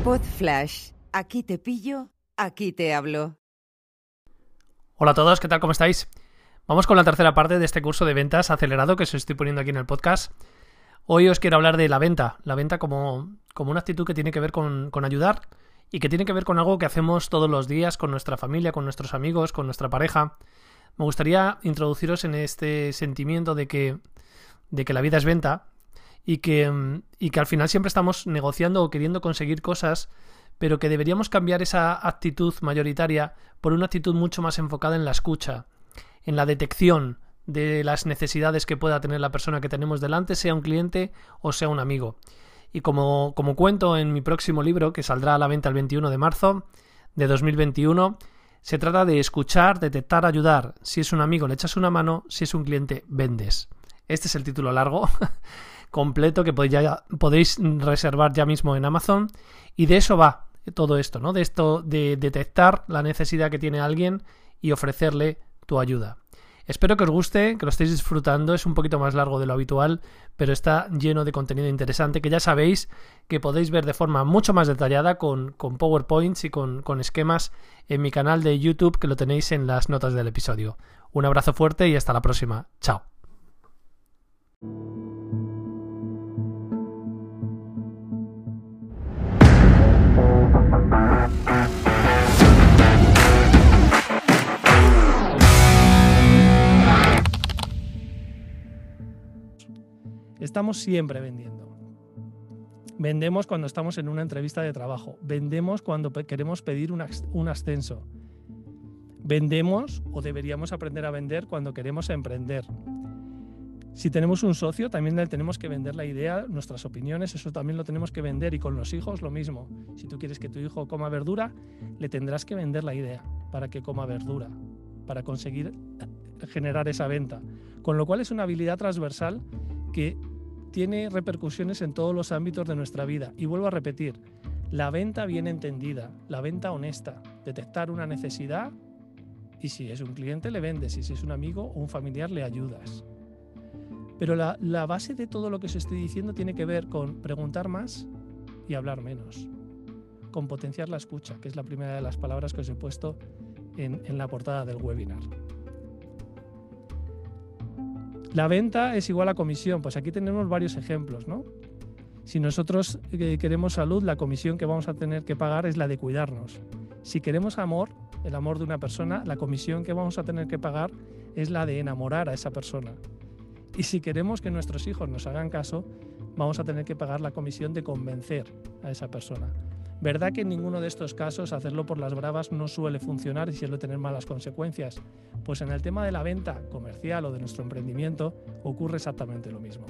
Pod Flash. Aquí te pillo, aquí te hablo. Hola a todos, ¿qué tal? ¿Cómo estáis? Vamos con la tercera parte de este curso de ventas acelerado que os estoy poniendo aquí en el podcast. Hoy os quiero hablar de la venta como una actitud que tiene que ver con ayudar y que tiene que ver con algo que hacemos todos los días con nuestra familia, con nuestros amigos, con nuestra pareja. Me gustaría introduciros en este sentimiento de que la vida es venta y que al final siempre estamos negociando o queriendo conseguir cosas, pero que deberíamos cambiar esa actitud mayoritaria por una actitud mucho más enfocada en la escucha, en la detección de las necesidades que pueda tener la persona que tenemos delante, sea un cliente o sea un amigo. Y como cuento en mi próximo libro, que saldrá a la venta el 21 de marzo de 2021, se trata de escuchar, detectar, ayudar. Si es un amigo, le echas una mano; si es un cliente, vendes. Este es el título largo, completo, que podéis reservar ya mismo en Amazon. Y de eso va todo esto, ¿no? De esto de detectar la necesidad que tiene alguien y ofrecerle tu ayuda. Espero que os guste, que lo estéis disfrutando. Es un poquito más largo de lo habitual, pero está lleno de contenido interesante que ya sabéis que podéis ver de forma mucho más detallada con PowerPoints y con esquemas en mi canal de YouTube, que lo tenéis en las notas del episodio. Un abrazo fuerte y hasta la próxima. Chao. Estamos siempre vendiendo. Vendemos cuando estamos en una entrevista de trabajo. Vendemos cuando queremos pedir un ascenso. Vendemos, o deberíamos aprender a vender, cuando queremos emprender. Si tenemos un socio, también le tenemos que vender la idea, nuestras opiniones, eso también lo tenemos que vender. Y con los hijos lo mismo. Si tú quieres que tu hijo coma verdura, le tendrás que vender la idea para que coma verdura, para conseguir generar esa venta. Con lo cual es una habilidad transversal que tiene repercusiones en todos los ámbitos de nuestra vida. Y vuelvo a repetir, la venta bien entendida, la venta honesta, detectar una necesidad, y si es un cliente le vendes, y si es un amigo o un familiar le ayudas. Pero la base de todo lo que os estoy diciendo tiene que ver con preguntar más y hablar menos, con potenciar la escucha, que es la primera de las palabras que os he puesto en la portada del webinar. La venta es igual a comisión. Pues aquí tenemos varios ejemplos, ¿no? Si nosotros queremos salud, la comisión que vamos a tener que pagar es la de cuidarnos. Si queremos amor, el amor de una persona, la comisión que vamos a tener que pagar es la de enamorar a esa persona. Y si queremos que nuestros hijos nos hagan caso, vamos a tener que pagar la comisión de convencer a esa persona. ¿Verdad que en ninguno de estos casos hacerlo por las bravas no suele funcionar y suele tener malas consecuencias? Pues en el tema de la venta comercial o de nuestro emprendimiento ocurre exactamente lo mismo.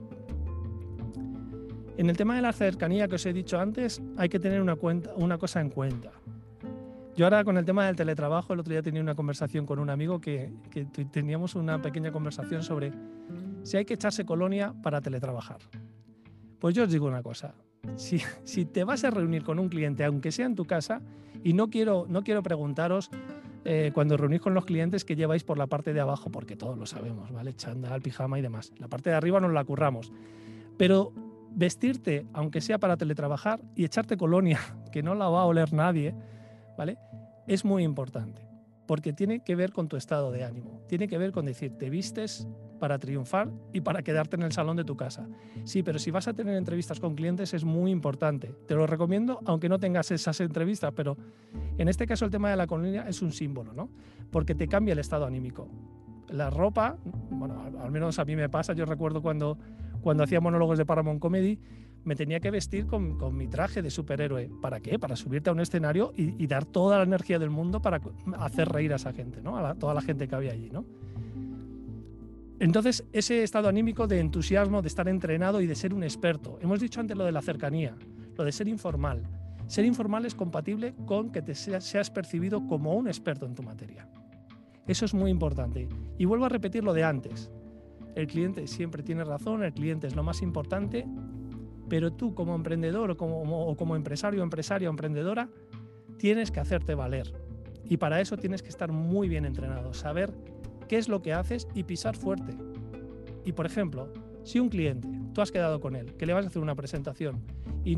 En el tema de la cercanía que os he dicho antes, hay que tener una cosa en cuenta. Yo ahora con el tema del teletrabajo, el otro día tenía una conversación con un amigo que teníamos una pequeña conversación sobre si hay que echarse colonia para teletrabajar. Pues yo os digo una cosa. Si te vas a reunir con un cliente, aunque sea en tu casa, y no quiero preguntaros cuando reunís con los clientes que lleváis por la parte de abajo, porque todos lo sabemos, ¿vale? Chándal, pijama y demás. La parte de arriba nos la curramos. Pero vestirte, aunque sea para teletrabajar, y echarte colonia, que no la va a oler nadie, ¿vale? Es muy importante, porque tiene que ver con tu estado de ánimo. Tiene que ver con decir, te vistes para triunfar y para quedarte en el salón de tu casa. Sí, pero si vas a tener entrevistas con clientes es muy importante. Te lo recomiendo, aunque no tengas esas entrevistas, pero en este caso el tema de la colonia es un símbolo, ¿no? Porque te cambia el estado anímico. La ropa, bueno, al menos a mí me pasa, yo recuerdo cuando hacía monólogos de Paramount Comedy, me tenía que vestir con mi traje de superhéroe. ¿Para qué? Para subirte a un escenario y dar toda la energía del mundo para hacer reír a esa gente, ¿no? Toda la gente que había allí, ¿no? Entonces, ese estado anímico de entusiasmo, de estar entrenado y de ser un experto. Hemos dicho antes lo de la cercanía, lo de ser informal. Ser informal es compatible con que seas percibido como un experto en tu materia. Eso es muy importante. Y vuelvo a repetir lo de antes. El cliente siempre tiene razón, el cliente es lo más importante, pero tú como emprendedor o como empresario, empresaria o emprendedora, tienes que hacerte valer. Y para eso tienes que estar muy bien entrenado, saber qué es lo que haces y pisar fuerte. Y por ejemplo, si un cliente, tú has quedado con él, que le vas a hacer una presentación y no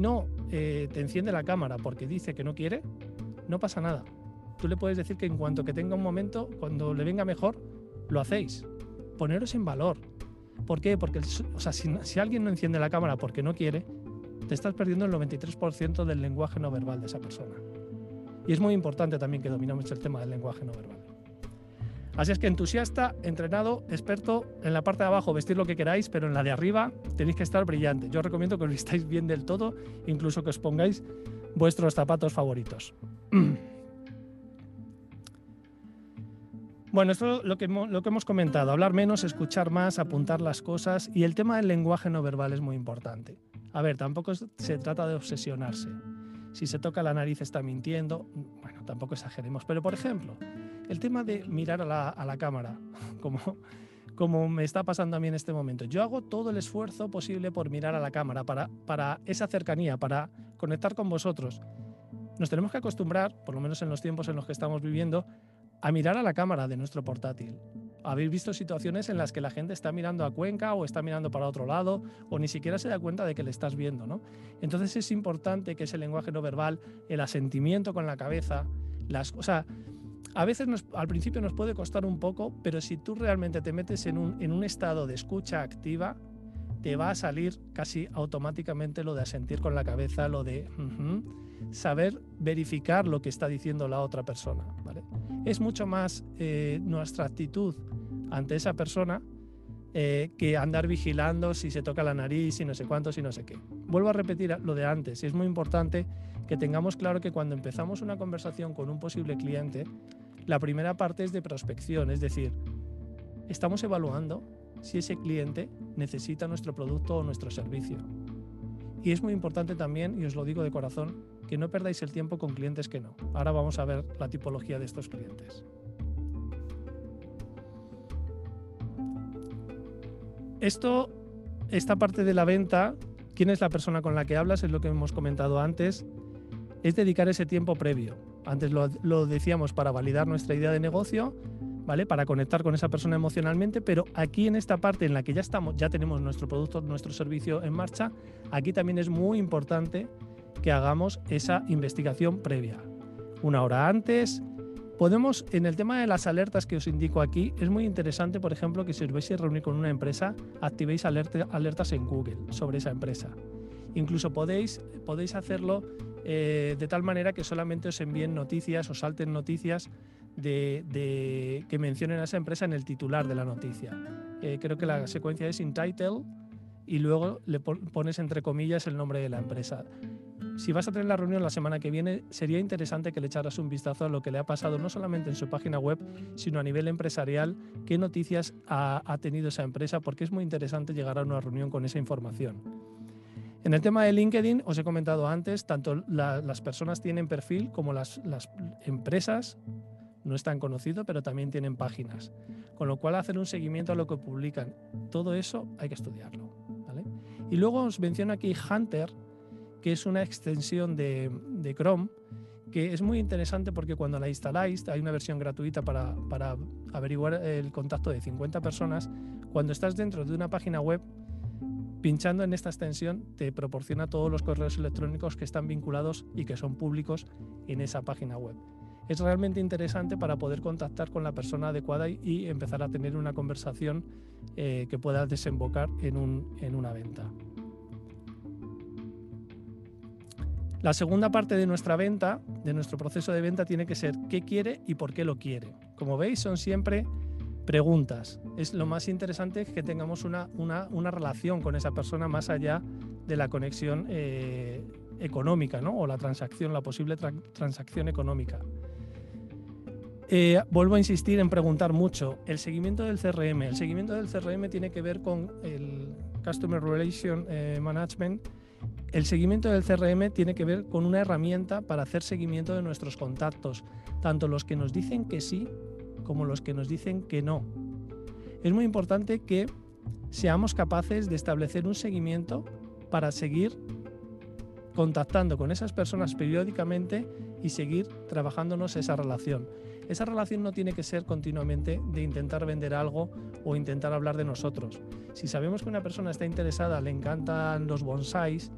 te enciende la cámara porque dice que no quiere, no pasa nada. Tú le puedes decir que en cuanto que tenga un momento, cuando le venga mejor, lo hacéis. Poneros en valor. ¿Por qué? Porque si alguien no enciende la cámara porque no quiere, te estás perdiendo el 93% del lenguaje no verbal de esa persona. Y es muy importante también que dominemos el tema del lenguaje no verbal. Así es que entusiasta, entrenado, experto, en la parte de abajo vestir lo que queráis, pero en la de arriba tenéis que estar brillante. Yo os recomiendo que os vistáis bien del todo, incluso que os pongáis vuestros zapatos favoritos. Bueno, esto es lo que hemos comentado, hablar menos, escuchar más, apuntar las cosas, y el tema del lenguaje no verbal es muy importante. A ver, tampoco se trata de obsesionarse. Si se toca la nariz está mintiendo, bueno, tampoco exageremos, pero por ejemplo, el tema de mirar a la cámara, como me está pasando a mí en este momento. Yo hago todo el esfuerzo posible por mirar a la cámara, para esa cercanía, para conectar con vosotros. Nos tenemos que acostumbrar, por lo menos en los tiempos en los que estamos viviendo, a mirar a la cámara de nuestro portátil. Habéis visto situaciones en las que la gente está mirando a Cuenca o está mirando para otro lado o ni siquiera se da cuenta de que le estás viendo, ¿no? Entonces es importante que ese lenguaje no verbal, el asentimiento con la cabeza, a veces al principio nos puede costar un poco, pero si tú realmente te metes en un estado de escucha activa, te va a salir casi automáticamente lo de asentir con la cabeza, lo de saber verificar lo que está diciendo la otra persona, ¿vale? Es mucho más nuestra actitud ante esa persona que andar vigilando si se toca la nariz, si no sé cuánto, si no sé qué. Vuelvo a repetir lo de antes, y es muy importante que tengamos claro que cuando empezamos una conversación con un posible cliente, la primera parte es de prospección, es decir, estamos evaluando si ese cliente necesita nuestro producto o nuestro servicio. Y es muy importante también, y os lo digo de corazón, que no perdáis el tiempo con clientes que no. Ahora vamos a ver la tipología de estos clientes. Esta parte de la venta, quién es la persona con la que hablas, es lo que hemos comentado antes, es dedicar ese tiempo previo. Antes lo decíamos para validar nuestra idea de negocio, ¿vale? Para conectar con esa persona emocionalmente, pero aquí en esta parte en la que ya tenemos nuestro producto, nuestro servicio en marcha, aquí también es muy importante que hagamos esa investigación previa. Una hora antes, en el tema de las alertas que os indico aquí, es muy interesante, por ejemplo, que si os vais a reunir con una empresa, activéis alertas en Google sobre esa empresa. Incluso podéis hacerlo de tal manera que solamente os envíen noticias o salten noticias que mencionen a esa empresa en el titular de la noticia. Creo que la secuencia es in title y luego le pones entre comillas el nombre de la empresa. Si vas a tener la reunión la semana que viene, sería interesante que le echaras un vistazo a lo que le ha pasado no solamente en su página web, sino a nivel empresarial, qué noticias ha tenido esa empresa, porque es muy interesante llegar a una reunión con esa información. En el tema de LinkedIn, os he comentado antes, tanto las personas tienen perfil como las empresas, no es tan conocido, pero también tienen páginas. Con lo cual, hacer un seguimiento a lo que publican, todo eso hay que estudiarlo, ¿vale? Y luego os menciono aquí Hunter, que es una extensión de Chrome, que es muy interesante porque cuando la instaláis, hay una versión gratuita para averiguar el contacto de 50 personas. Cuando estás dentro de una página web, pinchando en esta extensión te proporciona todos los correos electrónicos que están vinculados y que son públicos en esa página web. Es realmente interesante para poder contactar con la persona adecuada y empezar a tener una conversación que pueda desembocar en una venta. La segunda parte de nuestra venta, de nuestro proceso de venta, tiene que ser qué quiere y por qué lo quiere. Como veis, son siempre preguntas. Es lo más interesante que tengamos una relación con esa persona más allá de la conexión económica, ¿no? O la transacción, la posible transacción económica. Vuelvo a insistir en preguntar mucho. El seguimiento del CRM. El seguimiento del CRM tiene que ver con el Customer Relation Management. El seguimiento del CRM tiene que ver con una herramienta para hacer seguimiento de nuestros contactos, tanto los que nos dicen que sí como los que nos dicen que no. Es muy importante que seamos capaces de establecer un seguimiento para seguir contactando con esas personas periódicamente y seguir trabajándonos esa relación. Esa relación no tiene que ser continuamente de intentar vender algo o intentar hablar de nosotros. Si sabemos que una persona está interesada, le encantan los bonsáis,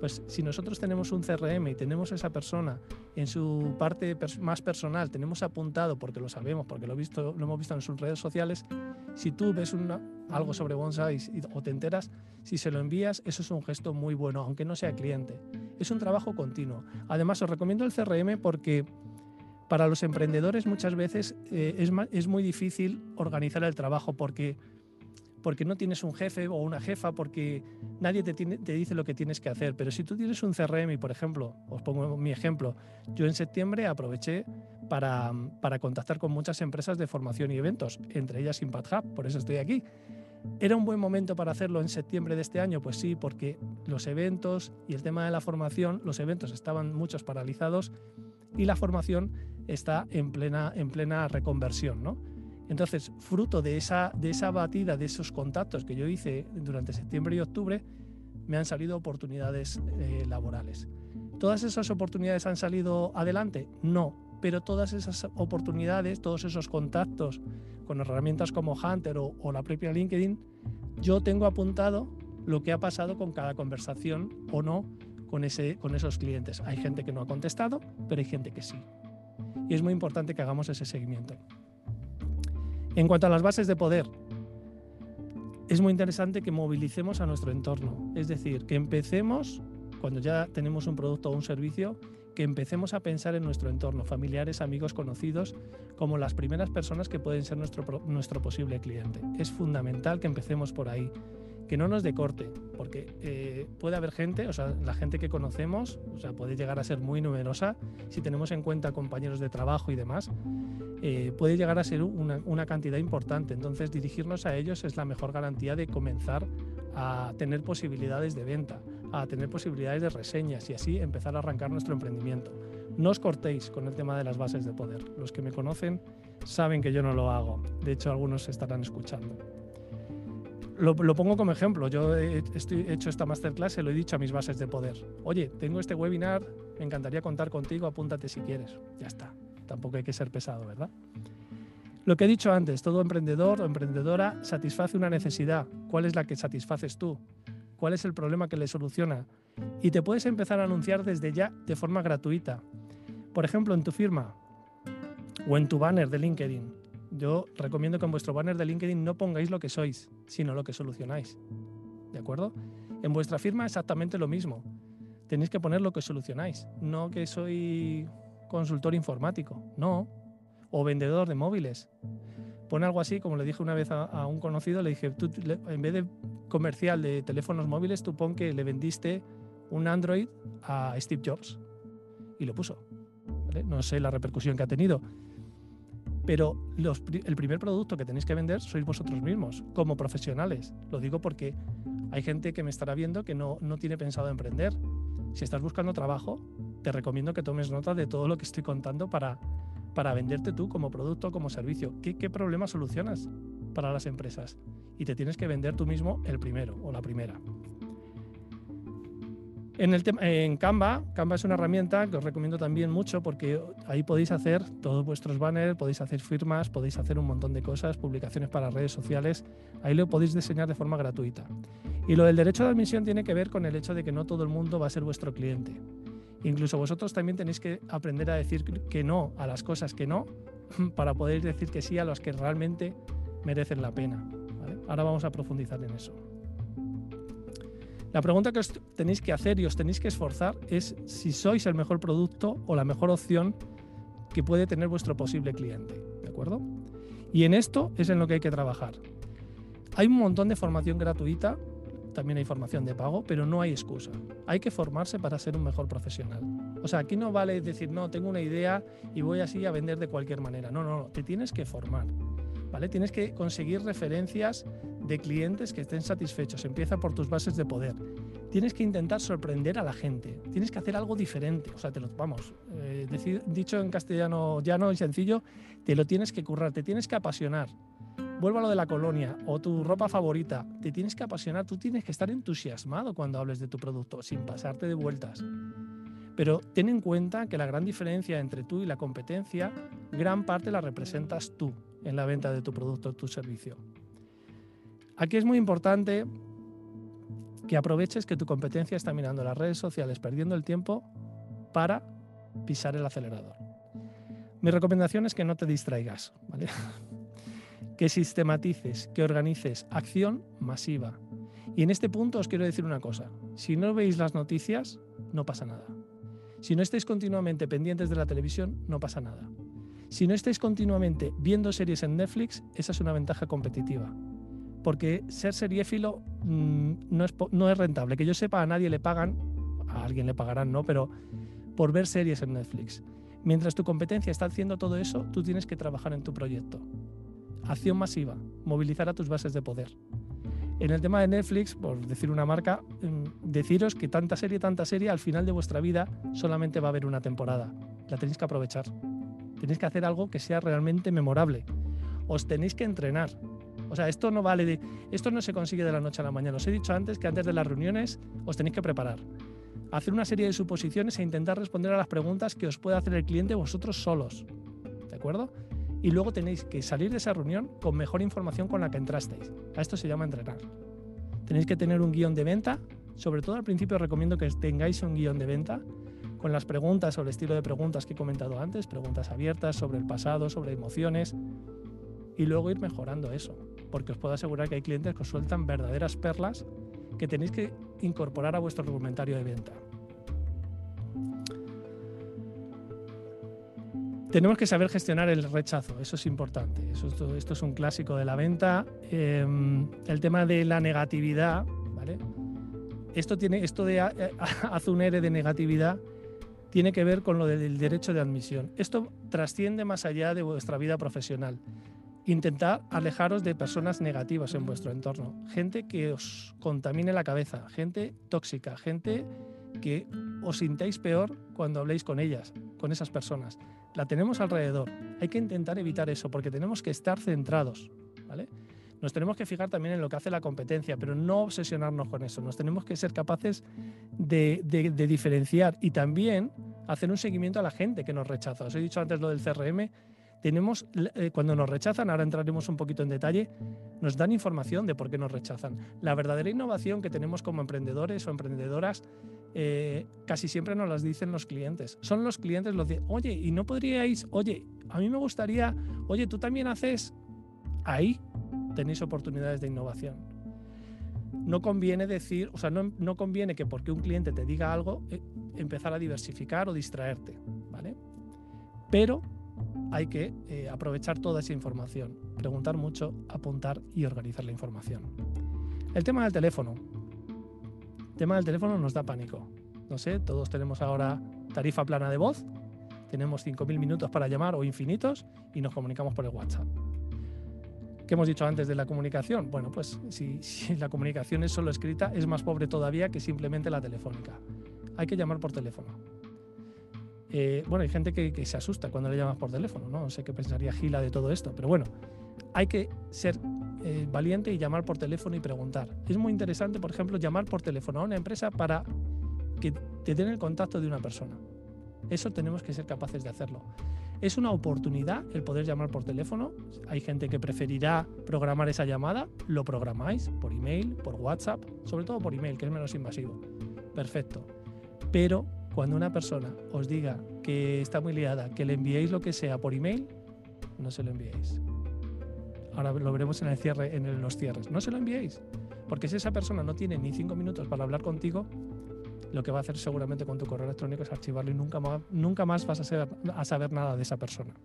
Pues si nosotros tenemos un CRM y tenemos a esa persona en su parte más personal, tenemos apuntado, porque lo sabemos, porque lo hemos visto en sus redes sociales, si tú ves algo sobre Bonsai o te enteras, si se lo envías, eso es un gesto muy bueno, aunque no sea cliente. Es un trabajo continuo. Además, os recomiendo el CRM porque para los emprendedores muchas veces es muy difícil organizar el trabajo porque no tienes un jefe o una jefa, porque nadie te dice lo que tienes que hacer. Pero si tú tienes un CRM y, por ejemplo, os pongo mi ejemplo, yo en septiembre aproveché para contactar con muchas empresas de formación y eventos, entre ellas Impact Hub, por eso estoy aquí. ¿Era un buen momento para hacerlo en septiembre de este año? Pues sí, porque los eventos y el tema de la formación, los eventos estaban muchos paralizados y la formación está en plena reconversión, ¿no? Entonces, fruto de esa batida, de esos contactos que yo hice durante septiembre y octubre, me han salido oportunidades laborales. ¿Todas esas oportunidades han salido adelante? No, pero todas esas oportunidades, todos esos contactos con herramientas como Hunter o la propia LinkedIn, yo tengo apuntado lo que ha pasado con cada conversación o no con esos clientes. Hay gente que no ha contestado, pero hay gente que sí. Y es muy importante que hagamos ese seguimiento. En cuanto a las bases de poder, es muy interesante que movilicemos a nuestro entorno. Es decir, que empecemos, cuando ya tenemos un producto o un servicio, que empecemos a pensar en nuestro entorno, familiares, amigos, conocidos, como las primeras personas que pueden ser nuestro posible cliente. Es fundamental que empecemos por ahí, que no nos decorte, porque puede haber gente, o sea, la gente que conocemos, o sea, puede llegar a ser muy numerosa, si tenemos en cuenta compañeros de trabajo y demás, puede llegar a ser una cantidad importante. Entonces, dirigirnos a ellos es la mejor garantía de comenzar a tener posibilidades de venta, a tener posibilidades de reseñas y así empezar a arrancar nuestro emprendimiento. No os cortéis con el tema de las bases de poder. Los que me conocen saben que yo no lo hago. De hecho, algunos estarán escuchando. Lo pongo como ejemplo. Yo he hecho esta masterclass y lo he dicho a mis bases de poder. Oye, tengo este webinar, me encantaría contar contigo, apúntate si quieres. Ya está. Tampoco hay que ser pesado, ¿verdad? Lo que he dicho antes, todo emprendedor o emprendedora satisface una necesidad. ¿Cuál es la que satisfaces tú? ¿Cuál es el problema que le soluciona? Y te puedes empezar a anunciar desde ya de forma gratuita. Por ejemplo, en tu firma o en tu banner de LinkedIn. Yo recomiendo que en vuestro banner de LinkedIn no pongáis lo que sois, sino lo que solucionáis. ¿De acuerdo? En vuestra firma exactamente lo mismo. Tenéis que poner lo que solucionáis, no que soy consultor informático, no, o vendedor de móviles. Pon algo así, como le dije una vez a un conocido, le dije, tú en vez de comercial de teléfonos móviles, tú pon que le vendiste un Android a Steve Jobs. Y lo puso. ¿Vale? No sé la repercusión que ha tenido. Pero el primer producto que tenéis que vender sois vosotros mismos, como profesionales. Lo digo porque hay gente que me estará viendo que no tiene pensado emprender. Si estás buscando trabajo, te recomiendo que tomes nota de todo lo que estoy contando para venderte tú como producto, como servicio. ¿Qué problema solucionas para las empresas? Y te tienes que vender tú mismo el primero o la primera. En Canva es una herramienta que os recomiendo también mucho porque ahí podéis hacer todos vuestros banners, podéis hacer firmas, podéis hacer un montón de cosas, publicaciones para redes sociales. Ahí lo podéis diseñar de forma gratuita. Y lo del derecho de admisión tiene que ver con el hecho de que no todo el mundo va a ser vuestro cliente. Incluso vosotros también tenéis que aprender a decir que no a las cosas que no para poder decir que sí a las que realmente merecen la pena. ¿Vale? Ahora vamos a profundizar en eso. La pregunta que os tenéis que hacer y os tenéis que esforzar es si sois el mejor producto o la mejor opción que puede tener vuestro posible cliente, ¿de acuerdo? Y en esto es en lo que hay que trabajar. Hay un montón de formación gratuita, también hay formación de pago, pero no hay excusa. Hay que formarse para ser un mejor profesional. O sea, aquí no vale decir, no, tengo una idea y voy así a vender de cualquier manera. No, te tienes que formar, ¿vale? Tienes que conseguir referencias de clientes que estén satisfechos. Empieza por tus bases de poder. Tienes que intentar sorprender a la gente. Tienes que hacer algo diferente. O sea, dicho en castellano llano y sencillo, te lo tienes que currar, te tienes que apasionar. Vuelvo a lo de la colonia o tu ropa favorita. Te tienes que apasionar, tú tienes que estar entusiasmado cuando hables de tu producto, sin pasarte de vueltas. Pero ten en cuenta que la gran diferencia entre tú y la competencia, gran parte la representas tú en la venta de tu producto o tu servicio. Aquí es muy importante que aproveches que tu competencia está mirando las redes sociales, perdiendo el tiempo para pisar el acelerador. Mi recomendación es que no te distraigas, ¿vale? Que sistematices, que organices acción masiva. Y en este punto os quiero decir una cosa. Si no veis las noticias, no pasa nada. Si no estáis continuamente pendientes de la televisión, no pasa nada. Si no estáis continuamente viendo series en Netflix, esa es una ventaja competitiva. Porque ser seriéfilo no es rentable. Que yo sepa, a nadie le pagan, a alguien le pagarán, ¿no? Pero por ver series en Netflix. Mientras tu competencia está haciendo todo eso, tú tienes que trabajar en tu proyecto. Acción masiva, movilizar a tus bases de poder. En el tema de Netflix, por decir una marca, deciros que tanta serie, al final de vuestra vida solamente va a haber una temporada. La tenéis que aprovechar. Tenéis que hacer algo que sea realmente memorable. Os tenéis que entrenar. O sea, esto no se consigue de la noche a la mañana. Os he dicho antes que antes de las reuniones os tenéis que preparar. Hacer una serie de suposiciones e intentar responder a las preguntas que os pueda hacer el cliente vosotros solos. ¿De acuerdo? Y luego tenéis que salir de esa reunión con mejor información con la que entrasteis. A esto se llama entrenar. Tenéis que tener un guión de venta. Sobre todo al principio os recomiendo que tengáis un guión de venta con las preguntas o el estilo de preguntas que he comentado antes, preguntas abiertas sobre el pasado, sobre emociones, y luego ir mejorando eso, porque os puedo asegurar que hay clientes que os sueltan verdaderas perlas que tenéis que incorporar a vuestro argumentario de venta. Tenemos que saber gestionar el rechazo, eso es importante. Esto es un clásico de la venta. El tema de la negatividad, ¿vale? Esto de haz un ERE de negatividad tiene que ver con lo del derecho de admisión. Esto trasciende más allá de vuestra vida profesional. Intentad alejaros de personas negativas en vuestro entorno. Gente que os contamine la cabeza, gente tóxica, gente que os sintáis peor cuando habléis con ellas, con esas personas. La tenemos alrededor. Hay que intentar evitar eso porque tenemos que estar centrados, ¿vale? Nos tenemos que fijar también en lo que hace la competencia, pero no obsesionarnos con eso. Nos tenemos que ser capaces de diferenciar y también hacer un seguimiento a la gente que nos rechaza. Os he dicho antes lo del CRM. Tenemos, cuando nos rechazan, ahora entraremos un poquito en detalle, nos dan información de por qué nos rechazan. La verdadera innovación que tenemos como emprendedores o emprendedoras casi siempre nos las dicen los clientes. Son los clientes los que dicen, oye, ¿y no podríais? Oye, a mí me gustaría, oye, ¿tú también haces? Ahí tenéis oportunidades de innovación. No conviene decir, o sea, no conviene que porque un cliente te diga algo, empezar a diversificar o distraerte, ¿vale? Pero hay que aprovechar toda esa información, preguntar mucho, apuntar y organizar la información. El tema del teléfono. El tema del teléfono nos da pánico. No sé, todos tenemos ahora tarifa plana de voz, tenemos 5.000 minutos para llamar o infinitos y nos comunicamos por el WhatsApp. ¿Qué hemos dicho antes de la comunicación? Bueno, pues si la comunicación es solo escrita, es más pobre todavía que simplemente la telefónica. Hay que llamar por teléfono. Bueno, hay gente que se asusta cuando le llamas por teléfono, ¿no? No sé qué pensaría Gila de todo esto, pero bueno, hay que ser valiente y llamar por teléfono y preguntar. Es muy interesante, por ejemplo, llamar por teléfono a una empresa para que te den el contacto de una persona. Eso tenemos que ser capaces de hacerlo. Es una oportunidad el poder llamar por teléfono. Hay gente que preferirá programar esa llamada, lo programáis por email, por WhatsApp, sobre todo por email, que es menos invasivo. Perfecto. Pero cuando una persona os diga que está muy liada, que le enviéis lo que sea por email, no se lo enviéis. Ahora lo veremos en el cierre, en los cierres. No se lo enviéis, porque si esa persona no tiene ni 5 minutos para hablar contigo, lo que va a hacer seguramente con tu correo electrónico es archivarlo y nunca más vas a saber nada de esa persona.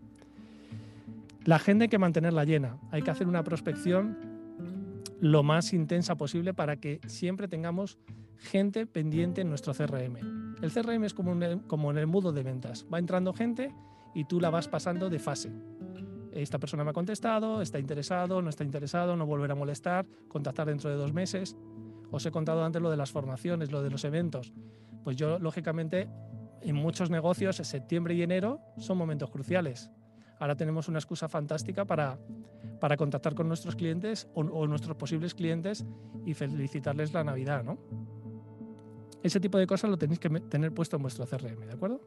La agenda hay que mantenerla llena. Hay que hacer una prospección lo más intensa posible para que siempre tengamos gente pendiente en nuestro CRM. El CRM es como en el embudo de ventas. Va entrando gente y tú la vas pasando de fase. Esta persona me ha contestado, está interesado, no volverá a molestar, contactar dentro de 2 meses. Os he contado antes lo de las formaciones, lo de los eventos. Pues yo, lógicamente, en muchos negocios, septiembre y enero son momentos cruciales. Ahora tenemos una excusa fantástica para contactar con nuestros clientes o nuestros posibles clientes y felicitarles la Navidad, ¿no? Ese tipo de cosas lo tenéis que tener puesto en vuestro CRM, ¿de acuerdo?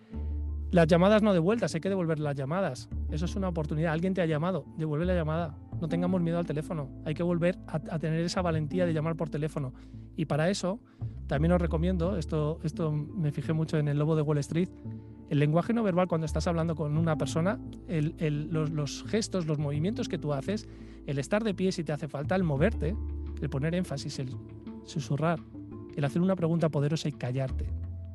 Las llamadas no devueltas, hay que devolver las llamadas. Eso es una oportunidad. Alguien te ha llamado, devuelve la llamada. no tengamos miedo al teléfono. Hay que volver a tener esa valentía de llamar por teléfono. Y para eso, también os recomiendo, esto me fijé mucho en El Lobo de Wall Street, el lenguaje no verbal cuando estás hablando con una persona, los gestos, los movimientos que tú haces, el estar de pie si te hace falta, el moverte, el poner énfasis, el susurrar, el hacer una pregunta poderosa y callarte.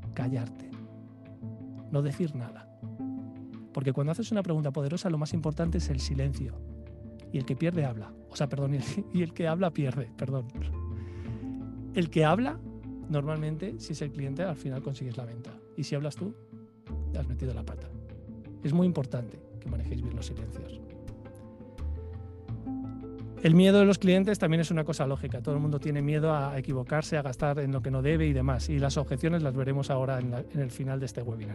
No decir nada. Porque cuando haces una pregunta poderosa, lo más importante es el silencio. Y el que pierde habla. Y el que habla pierde, perdón. El que habla, normalmente, si es el cliente, al final consigues la venta. Y si hablas tú, te has metido la pata. Es muy importante que manejéis bien los silencios. El miedo de los clientes también es una cosa lógica. Todo el mundo tiene miedo a equivocarse, a gastar en lo que no debe y demás. Y las objeciones las veremos ahora en el final de este webinar.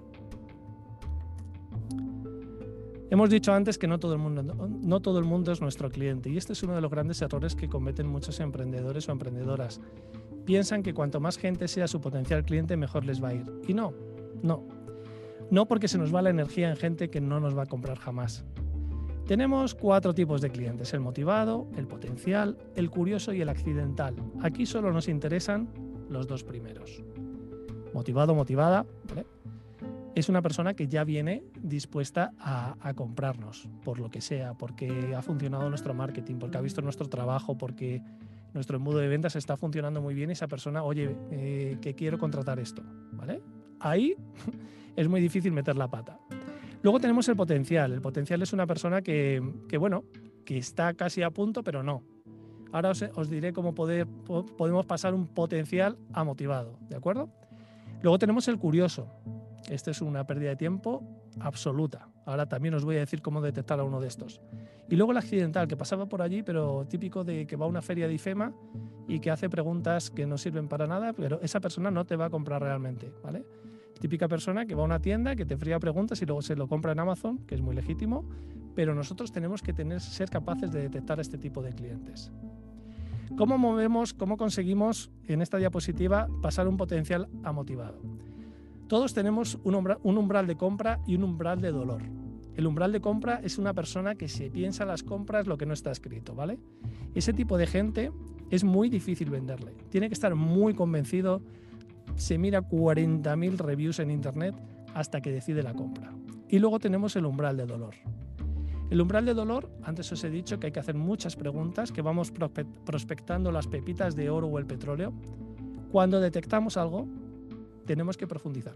Hemos dicho antes que no todo el mundo es nuestro cliente, y este es uno de los grandes errores que cometen muchos emprendedores o emprendedoras. Piensan que cuanto más gente sea su potencial cliente, mejor les va a ir. Y no, porque se nos va la energía en gente que no nos va a comprar jamás. Tenemos 4 tipos de clientes: el motivado, el potencial, el curioso y el accidental. Aquí solo nos interesan los 2 primeros. Motivado, motivada, ¿vale? Es una persona que ya viene dispuesta a comprarnos, por lo que sea, porque ha funcionado nuestro marketing, porque ha visto nuestro trabajo, porque nuestro embudo de ventas está funcionando muy bien y esa persona, oye, que quiero contratar esto, ¿vale? Ahí es muy difícil meter la pata. Luego tenemos el potencial. El potencial es una persona que está casi a punto, pero no. Ahora os diré cómo podemos pasar un potencial a motivado, ¿de acuerdo? Luego tenemos el curioso. Este es una pérdida de tiempo absoluta. Ahora también os voy a decir cómo detectar a uno de estos. Y luego el accidental, que pasaba por allí, pero típico de que va a una feria de IFEMA y que hace preguntas que no sirven para nada, pero esa persona no te va a comprar realmente, ¿vale? Típica persona que va a una tienda, que te fría preguntas y luego se lo compra en Amazon, que es muy legítimo, pero nosotros tenemos que ser capaces de detectar este tipo de clientes. ¿Cómo conseguimos en esta diapositiva pasar un potencial a motivado? Todos tenemos un umbral de compra y un umbral de dolor. El umbral de compra es una persona que se piensa las compras lo que no está escrito, ¿vale? Ese tipo de gente es muy difícil venderle. Tiene que estar muy convencido, se mira 40.000 reviews en internet hasta que decide la compra. Y luego tenemos el umbral de dolor. El umbral de dolor, antes os he dicho que hay que hacer muchas preguntas, que vamos prospectando las pepitas de oro o el petróleo. Cuando detectamos algo, tenemos que profundizar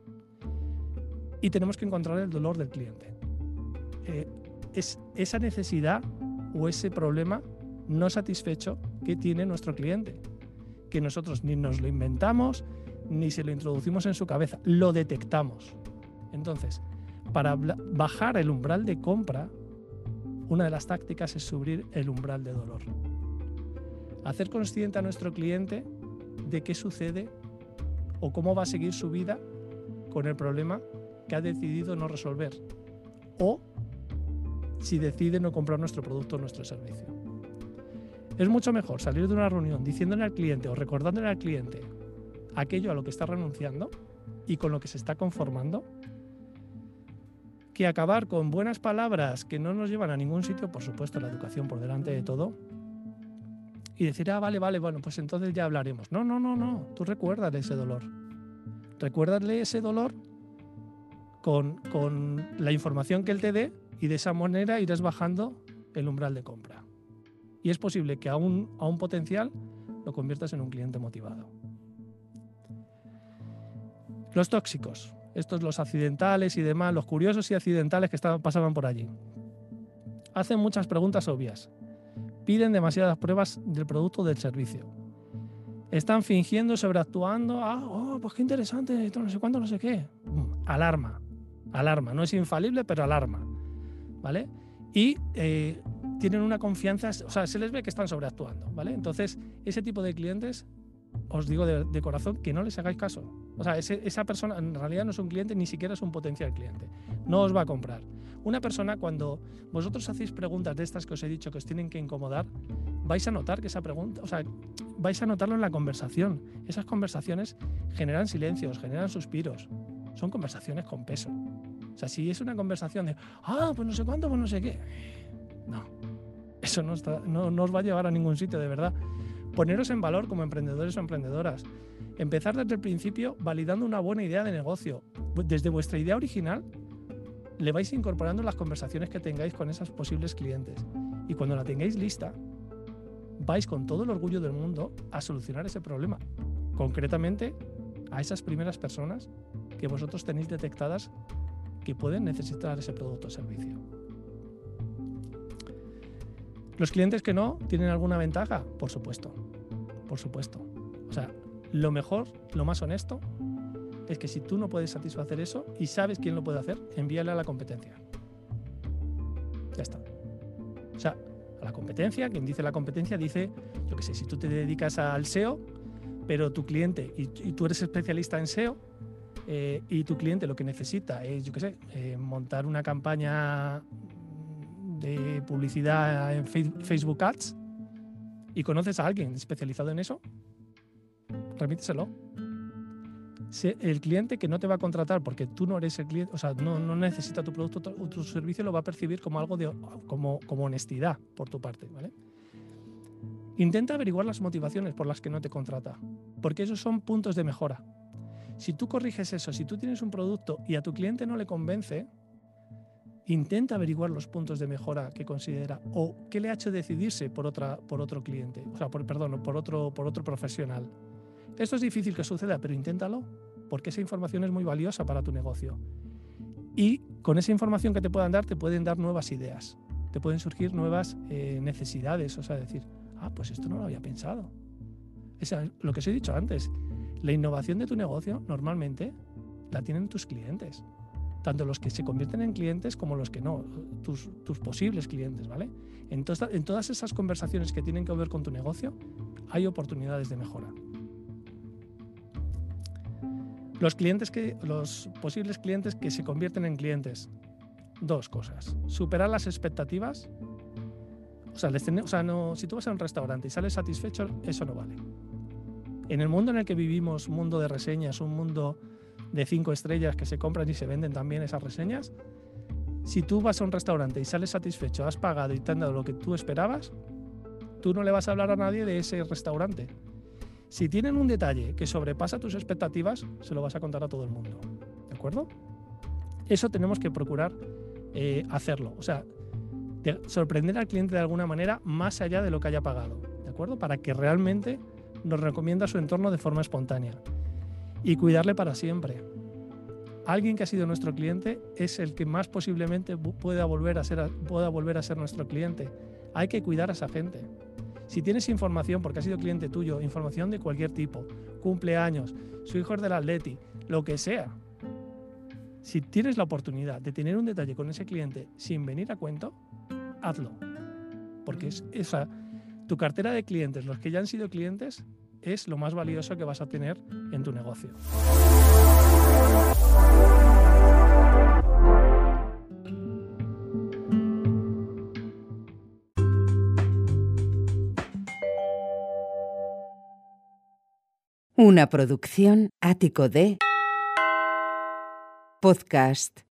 y tenemos que encontrar el dolor del cliente. Es esa necesidad o ese problema no satisfecho que tiene nuestro cliente, que nosotros ni nos lo inventamos ni se lo introducimos en su cabeza, lo detectamos. Entonces, para bajar el umbral de compra, una de las tácticas es subir el umbral de dolor. Hacer consciente a nuestro cliente de qué sucede o cómo va a seguir su vida con el problema que ha decidido no resolver, o si decide no comprar nuestro producto o nuestro servicio. Es mucho mejor salir de una reunión diciéndole al cliente o recordándole al cliente aquello a lo que está renunciando y con lo que se está conformando, que acabar con buenas palabras que no nos llevan a ningún sitio, por supuesto la educación por delante de todo, y decir, vale, bueno, pues entonces ya hablaremos. No, tú recuérdale ese dolor. Recuérdale ese dolor con la información que él te dé y de esa manera irás bajando el umbral de compra. Y es posible que a un potencial lo conviertas en un cliente motivado. Los tóxicos, estos los accidentales y demás, los curiosos y accidentales que pasaban por allí. Hacen muchas preguntas obvias. Piden demasiadas pruebas del producto o del servicio. Están fingiendo, sobreactuando. Pues qué interesante, no sé cuándo, no sé qué. Alarma. No es infalible, pero alarma. ¿Vale? Y tienen una confianza, o sea, se les ve que están sobreactuando, ¿vale? Entonces, ese tipo de clientes, os digo de corazón que no les hagáis caso. O sea, esa persona en realidad no es un cliente, ni siquiera es un potencial cliente. No os va a comprar. Una persona, cuando vosotros hacéis preguntas de estas que os he dicho que os tienen que incomodar, vais a notar que esa pregunta, o sea, vais a notarlo en la conversación. Esas conversaciones generan silencios, generan suspiros. Son conversaciones con peso. O sea, si es una conversación de, pues no sé cuánto, pues no sé qué. No. Eso no os va a llevar a ningún sitio, de verdad. Poneros en valor como emprendedores o emprendedoras. Empezar desde el principio validando una buena idea de negocio. Desde vuestra idea original, le vais incorporando las conversaciones que tengáis con esos posibles clientes. Y cuando la tengáis lista, vais con todo el orgullo del mundo a solucionar ese problema. Concretamente, a esas primeras personas que vosotros tenéis detectadas que pueden necesitar ese producto o servicio. ¿Los clientes que no tienen alguna ventaja? Por supuesto. Por supuesto. O sea, lo mejor, lo más honesto, es que si tú no puedes satisfacer eso y sabes quién lo puede hacer, envíale a la competencia. Ya está. O sea, a la competencia, quien dice la competencia dice, yo qué sé, si tú te dedicas al SEO, pero tu cliente, y tú eres especialista en SEO, y tu cliente lo que necesita es, yo qué sé, montar una campaña de publicidad en Facebook Ads, y conoces a alguien especializado en eso, remíteselo. El cliente que no te va a contratar porque tú no eres el cliente, o sea, no necesita tu producto o tu servicio, lo va a percibir como algo como honestidad por tu parte, ¿vale? Intenta averiguar las motivaciones por las que no te contrata, porque esos son puntos de mejora. Si tú corriges eso, si tú tienes un producto y a tu cliente no le convence, intenta averiguar los puntos de mejora que considera o qué le ha hecho decidirse por otro cliente, o sea, por otro profesional. Esto es difícil que suceda, pero inténtalo, porque esa información es muy valiosa para tu negocio. Y con esa información que te puedan dar nuevas ideas, te pueden surgir nuevas necesidades, o sea, decir, pues esto no lo había pensado. Lo que os he dicho antes, la innovación de tu negocio normalmente la tienen tus clientes, tanto los que se convierten en clientes como los que no, tus posibles clientes, ¿vale? En todas esas conversaciones que tienen que ver con tu negocio, hay oportunidades de mejora. Los posibles clientes que se convierten en clientes. Dos cosas. Superar las expectativas. Si tú vas a un restaurante y sales satisfecho, eso no vale. En el mundo en el que vivimos, un mundo de reseñas, un mundo de 5 estrellas que se compran y se venden también esas reseñas, si tú vas a un restaurante y sales satisfecho, has pagado y te han dado lo que tú esperabas, tú no le vas a hablar a nadie de ese restaurante. Si tienen un detalle que sobrepasa tus expectativas, se lo vas a contar a todo el mundo. ¿De acuerdo? Eso tenemos que procurar hacerlo. O sea, sorprender al cliente de alguna manera más allá de lo que haya pagado. ¿De acuerdo? Para que realmente nos recomienda su entorno de forma espontánea. Y cuidarle para siempre. Alguien que ha sido nuestro cliente es el que más posiblemente pueda volver a ser nuestro cliente. Hay que cuidar a esa gente. Si tienes información, porque ha sido cliente tuyo, información de cualquier tipo, cumpleaños, su hijo es del Atleti, lo que sea, si tienes la oportunidad de tener un detalle con ese cliente sin venir a cuento, hazlo. Porque tu cartera de clientes, los que ya han sido clientes, es lo más valioso que vas a tener en tu negocio. Una producción Ático de Podcast.